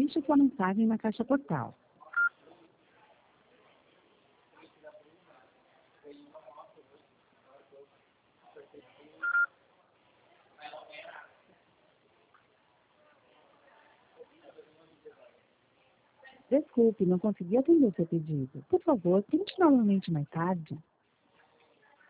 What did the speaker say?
Deixe sua mensagem na caixa postal. Desculpe, não consegui atender o seu pedido. Por favor, tente novamente mais tarde.